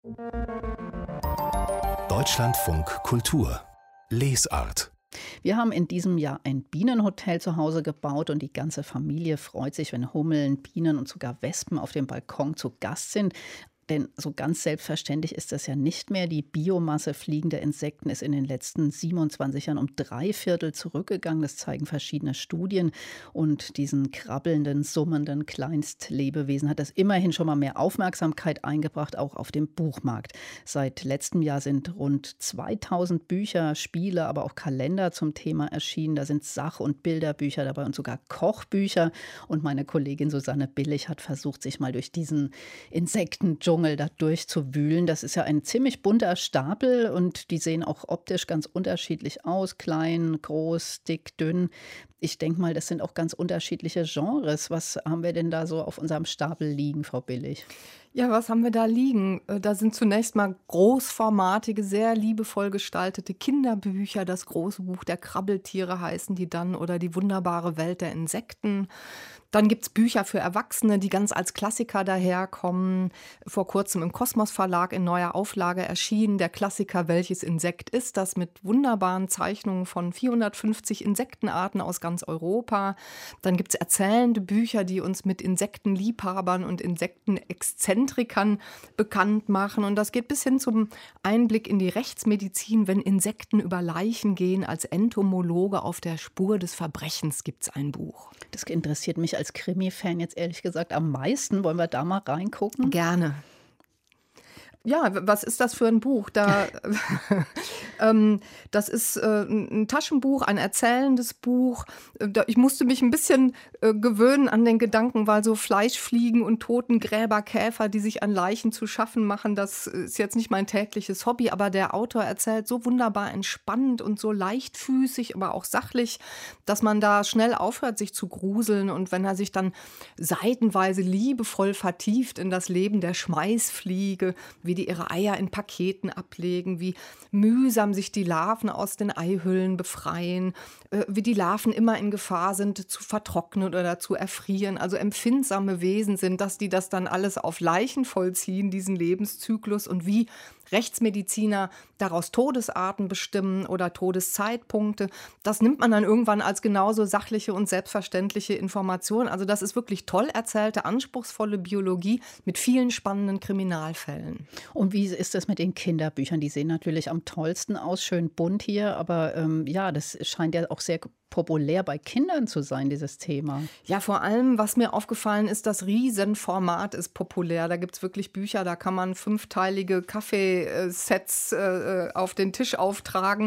Deutschlandfunk Kultur Lesart. Wir haben in diesem Jahr ein Bienenhotel zu Hause gebaut und die ganze Familie freut sich, wenn Hummeln, Bienen und sogar Wespen auf dem Balkon zu Gast sind. Denn so ganz selbstverständlich ist das ja nicht mehr. Die Biomasse fliegender Insekten ist in den letzten 27 Jahren um 3/4 zurückgegangen. Das zeigen verschiedene Studien. Und diesen krabbelnden, summenden Kleinstlebewesen hat das immerhin schon mal mehr Aufmerksamkeit eingebracht, auch auf dem Buchmarkt. Seit letztem Jahr sind rund 2000 Bücher, Spiele, aber auch Kalender zum Thema erschienen. Da sind Sach- und Bilderbücher dabei und sogar Kochbücher. Und meine Kollegin Susanne Billig hat versucht, sich mal durch diesen Insektendschungel da durchzuwühlen. Das ist ja ein ziemlich bunter Stapel und die sehen auch optisch ganz unterschiedlich aus. Klein, groß, dick, dünn. Ich denke mal, das sind auch ganz unterschiedliche Genres. Was haben wir denn da so auf unserem Stapel liegen, Frau Billig? Ja, was haben wir da liegen? Da sind zunächst mal großformatige, sehr liebevoll gestaltete Kinderbücher. Das große Buch der Krabbeltiere heißen die dann oder die wunderbare Welt der Insekten. Dann gibt es Bücher für Erwachsene, die ganz als Klassiker daherkommen. Vor kurzem im Kosmos Verlag in neuer Auflage erschienen. Der Klassiker Welches Insekt ist das? Mit wunderbaren Zeichnungen von 450 Insektenarten aus ganz Europa. Dann gibt es erzählende Bücher, die uns mit Insektenliebhabern und Insektenexzentrikern bekannt machen. Und das geht bis hin zum Einblick in die Rechtsmedizin, wenn Insekten über Leichen gehen. Als Entomologe auf der Spur des Verbrechens gibt es ein Buch. Das interessiert mich als Krimi-Fan jetzt ehrlich gesagt am meisten. Wollen wir da mal reingucken? Gerne. Ja, was ist das für ein Buch? Das ist ein Taschenbuch, ein erzählendes Buch. Ich musste mich ein bisschen gewöhnen an den Gedanken, weil so Fleischfliegen und Totengräberkäfer, die sich an Leichen zu schaffen machen, das ist jetzt nicht mein tägliches Hobby, aber der Autor erzählt so wunderbar entspannt und so leichtfüßig, aber auch sachlich, dass man da schnell aufhört, sich zu gruseln. Und wenn er sich dann seitenweise liebevoll vertieft in das Leben der Schmeißfliege, wie die ihre Eier in Paketen ablegen, wie mühsam sich die Larven aus den Eihüllen befreien, wie die Larven immer in Gefahr sind, zu vertrocknen oder zu erfrieren, also empfindsame Wesen sind, dass die das dann alles auf Leichen vollziehen, diesen Lebenszyklus, und wie Rechtsmediziner daraus Todesarten bestimmen oder Todeszeitpunkte. Das nimmt man dann irgendwann als genauso sachliche und selbstverständliche Information. Also das ist wirklich toll erzählte, anspruchsvolle Biologie mit vielen spannenden Kriminalfällen. Und wie ist das mit den Kinderbüchern? Die sehen natürlich am tollsten aus, schön bunt hier, aber ja, das scheint ja auch sehr populär bei Kindern zu sein, dieses Thema. Ja, vor allem, was mir aufgefallen ist, das Riesenformat ist populär. Da gibt es wirklich Bücher, da kann man 5-teilige Kaffeesets auf den Tisch auftragen.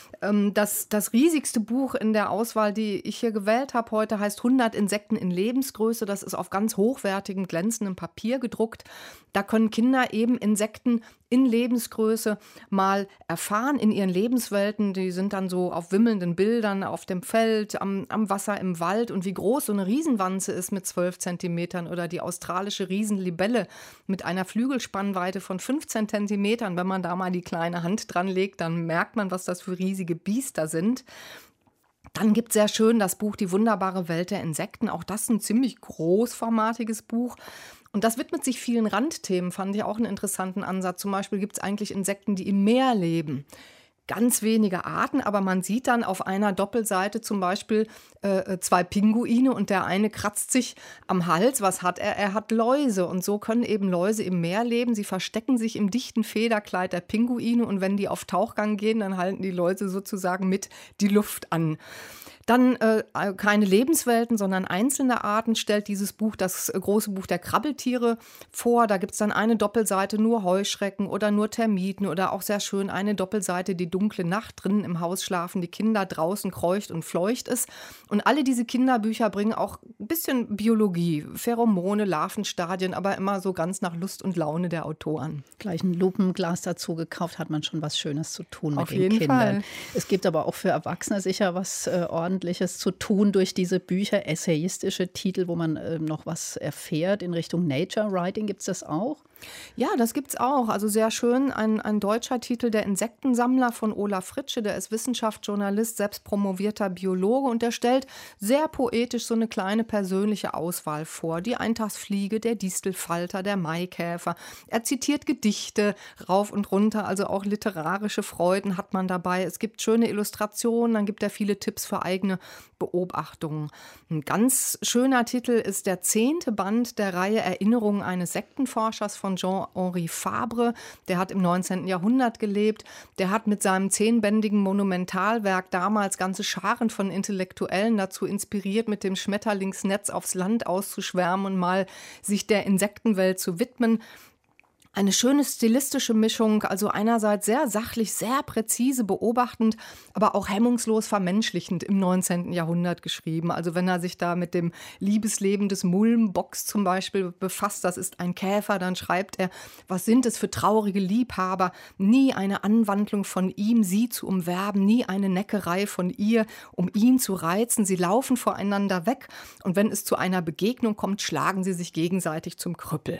Das riesigste Buch in der Auswahl, die ich hier gewählt habe heute, heißt 100 Insekten in Lebensgröße. Das ist auf ganz hochwertigem, glänzendem Papier gedruckt. Da können Kinder eben Insekten in Lebensgröße mal erfahren in ihren Lebenswelten. Die sind dann so auf wimmelnden Bildern auf dem Feld, am Wasser, im Wald. Und wie groß so eine Riesenwanze ist mit 12 Zentimetern oder die australische Riesenlibelle mit einer Flügelspannweite von 15 Zentimetern. Wenn man da mal die kleine Hand dran legt, dann merkt man, was das für riesige Biester sind. Dann gibt es sehr schön das Buch Die wunderbare Welt der Insekten. Auch das ist ein ziemlich großformatiges Buch. Und das widmet sich vielen Randthemen, fand ich auch einen interessanten Ansatz. Zum Beispiel gibt es eigentlich Insekten, die im Meer leben. Ganz wenige Arten, aber man sieht dann auf einer Doppelseite zum Beispiel 2 Pinguine und der eine kratzt sich am Hals. Was hat er? Er hat Läuse, und so können eben Läuse im Meer leben. Sie verstecken sich im dichten Federkleid der Pinguine, und wenn die auf Tauchgang gehen, dann halten die Läuse sozusagen mit die Luft an. Dann keine Lebenswelten, sondern einzelne Arten stellt dieses Buch, das große Buch der Krabbeltiere, vor. Da gibt es dann eine Doppelseite nur Heuschrecken oder nur Termiten oder auch sehr schön eine Doppelseite die dunkle Nacht. Drinnen im Haus schlafen die Kinder, draußen kreucht und fleucht es. Und alle diese Kinderbücher bringen auch ein bisschen Biologie, Pheromone, Larvenstadien, aber immer so ganz nach Lust und Laune der Autoren. Gleich ein Lupenglas dazu gekauft, hat man schon was Schönes zu tun Auf mit den jeden Kindern. Fall. Es gibt aber auch für Erwachsene sicher was Ordentliches zu tun durch diese Bücher, essayistische Titel, wo man noch was erfährt in Richtung Nature Writing. Gibt es das auch? Ja, das gibt's auch. Also sehr schön. Ein deutscher Titel, Der Insektensammler von Olaf Fritsche. Der ist Wissenschaftsjournalist, selbst promovierter Biologe und der stellt sehr poetisch so eine kleine persönliche Auswahl vor. Die Eintagsfliege, der Distelfalter, der Maikäfer. Er zitiert Gedichte rauf und runter, also auch literarische Freuden hat man dabei. Es gibt schöne Illustrationen, dann gibt er viele Tipps für eigene Beobachtungen. Ein ganz schöner Titel ist der 10. Band der Reihe Erinnerungen eines Sektenforschers von Jean-Henri Fabre. Der hat im 19. Jahrhundert gelebt. Der hat mit seinem 10-bändigen Monumentalwerk damals ganze Scharen von Intellektuellen dazu inspiriert, mit dem Schmetterlingsnetz aufs Land auszuschwärmen und mal sich der Insektenwelt zu widmen. Eine schöne stilistische Mischung, also einerseits sehr sachlich, sehr präzise beobachtend, aber auch hemmungslos vermenschlichend im 19. Jahrhundert geschrieben. Also wenn er sich da mit dem Liebesleben des Mulmbocks zum Beispiel befasst, das ist ein Käfer, dann schreibt er, was sind es für traurige Liebhaber, nie eine Anwandlung von ihm, sie zu umwerben, nie eine Neckerei von ihr, um ihn zu reizen. Sie laufen voreinander weg und wenn es zu einer Begegnung kommt, schlagen sie sich gegenseitig zum Krüppel.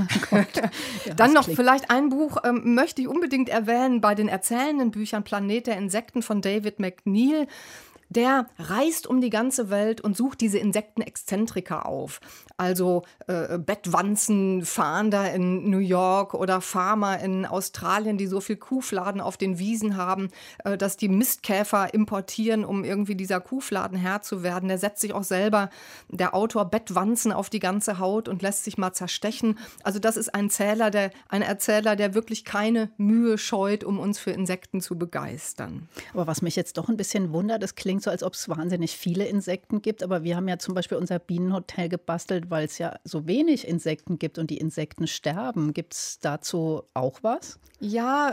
Ja. Dann noch vielleicht ein Buch, möchte ich unbedingt erwähnen, bei den erzählenden Büchern Planet der Insekten von David McNeill. Der reist um die ganze Welt und sucht diese Insektenexzentriker auf. Also Bettwanzen, Fahnder in New York oder Farmer in Australien, die so viel Kuhfladen auf den Wiesen haben, dass die Mistkäfer importieren, um irgendwie dieser Kuhfladen Herr zu werden. Der setzt sich auch selber, der Autor, Bettwanzen auf die ganze Haut und lässt sich mal zerstechen. Also das ist ein Erzähler, der wirklich keine Mühe scheut, um uns für Insekten zu begeistern. Aber was mich jetzt doch ein bisschen wundert, es klingt so, als ob es wahnsinnig viele Insekten gibt. Aber wir haben ja zum Beispiel unser Bienenhotel gebastelt, weil es ja so wenig Insekten gibt und die Insekten sterben. Gibt es dazu auch was? Ja,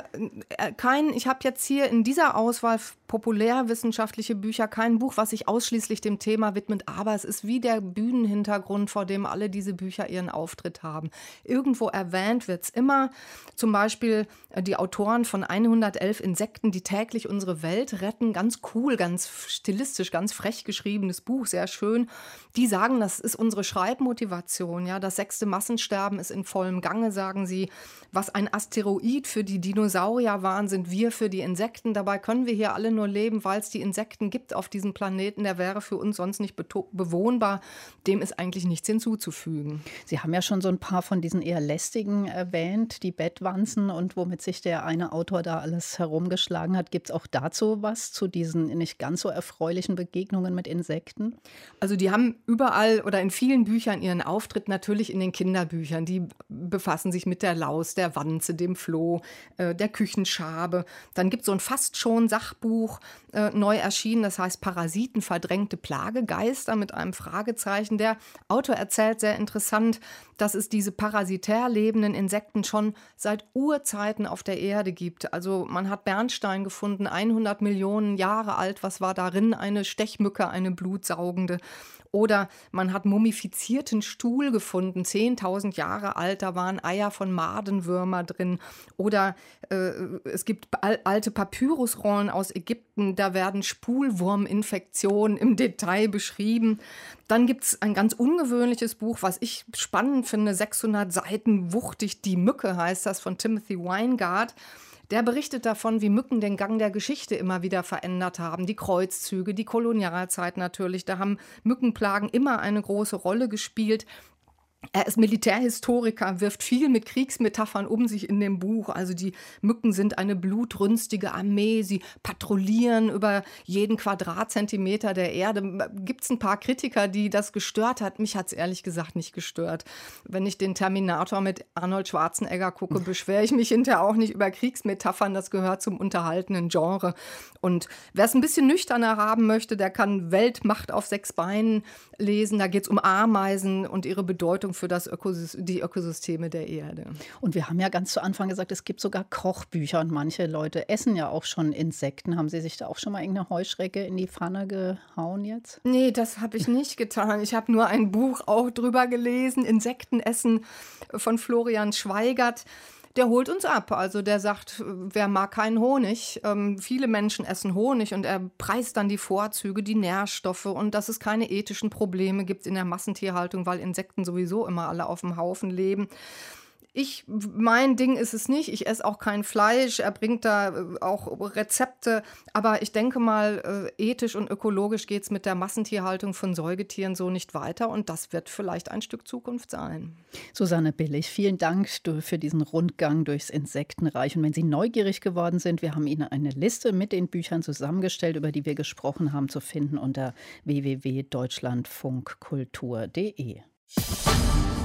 ich habe jetzt hier in dieser Auswahl populärwissenschaftliche Bücher kein Buch, was sich ausschließlich dem Thema widmet, aber es ist wie der Bühnenhintergrund, vor dem alle diese Bücher ihren Auftritt haben. Irgendwo erwähnt wird es immer, zum Beispiel die Autoren von 111 Insekten, die täglich unsere Welt retten, ganz cool, ganz stilistisch, ganz frech geschriebenes Buch, sehr schön. Die sagen, das ist unsere Schreibmotivation, ja, das 6. Massensterben ist in vollem Gange, sagen sie. Was ein Asteroid für die Dinosaurier waren, sind wir für die Insekten. Dabei können wir hier alle nur leben, weil es die Insekten gibt auf diesem Planeten. Der wäre für uns sonst nicht bewohnbar. Dem ist eigentlich nichts hinzuzufügen. Sie haben ja schon so ein paar von diesen eher lästigen erwähnt, die Bettwanzen und womit sich der eine Autor da alles herumgeschlagen hat. Gibt es auch dazu was, zu diesen nicht ganz so erfreulichen Begegnungen mit Insekten? Also die haben überall oder in vielen Büchern ihren Auftritt, natürlich in den Kinderbüchern. Die befassen sich mit der Laus, der Wanze, dem Floh, der Küchenschabe. Dann gibt es so ein fast schon Sachbuch, neu erschienen, das heißt Parasiten, verdrängte Plagegeister mit einem Fragezeichen. Der Autor erzählt sehr interessant, dass es diese parasitär lebenden Insekten schon seit Urzeiten auf der Erde gibt. Also man hat Bernstein gefunden, 100 Millionen Jahre alt. Was war darin? Eine Stechmücke, eine blutsaugende. Oder man hat mumifizierten Stuhl gefunden, 10.000 Jahre alt, da waren Eier von Madenwürmer drin. Oder es gibt alte Papyrusrollen aus Ägypten, da werden Spulwurminfektionen im Detail beschrieben. Dann gibt es ein ganz ungewöhnliches Buch, was ich spannend finde, 600 Seiten, wuchtig, Die Mücke heißt das, von Timothy Weingart. Der berichtet davon, wie Mücken den Gang der Geschichte immer wieder verändert haben. Die Kreuzzüge, die Kolonialzeit natürlich, da haben Mückenplagen immer eine große Rolle gespielt. Er ist Militärhistoriker, wirft viel mit Kriegsmetaphern um sich in dem Buch. Also die Mücken sind eine blutrünstige Armee, sie patrouillieren über jeden Quadratzentimeter der Erde. Gibt es ein paar Kritiker, die das gestört hat? Mich hat es ehrlich gesagt nicht gestört. Wenn ich den Terminator mit Arnold Schwarzenegger gucke, beschwere ich mich hinterher auch nicht über Kriegsmetaphern. Das gehört zum unterhaltenen Genre. Und wer es ein bisschen nüchterner haben möchte, der kann Weltmacht auf 6 Beinen lesen. Da geht es um Ameisen und ihre Bedeutung für die Ökosysteme der Erde. Und wir haben ja ganz zu Anfang gesagt, es gibt sogar Kochbücher und manche Leute essen ja auch schon Insekten. Haben Sie sich da auch schon mal irgendeine Heuschrecke in die Pfanne gehauen jetzt? Nee, das habe ich nicht getan. Ich habe nur ein Buch auch drüber gelesen, Insektenessen von Florian Schweigert. Der holt uns ab. Also der sagt, wer mag keinen Honig? Viele Menschen essen Honig und er preist dann die Vorzüge, die Nährstoffe und dass es keine ethischen Probleme gibt in der Massentierhaltung, weil Insekten sowieso immer alle auf dem Haufen leben. Mein Ding ist es nicht. Ich esse auch kein Fleisch. Er bringt da auch Rezepte. Aber ich denke mal, ethisch und ökologisch geht es mit der Massentierhaltung von Säugetieren so nicht weiter. Und das wird vielleicht ein Stück Zukunft sein. Susanne Billig, vielen Dank für diesen Rundgang durchs Insektenreich. Und wenn Sie neugierig geworden sind, wir haben Ihnen eine Liste mit den Büchern zusammengestellt, über die wir gesprochen haben, zu finden unter www.deutschlandfunkkultur.de.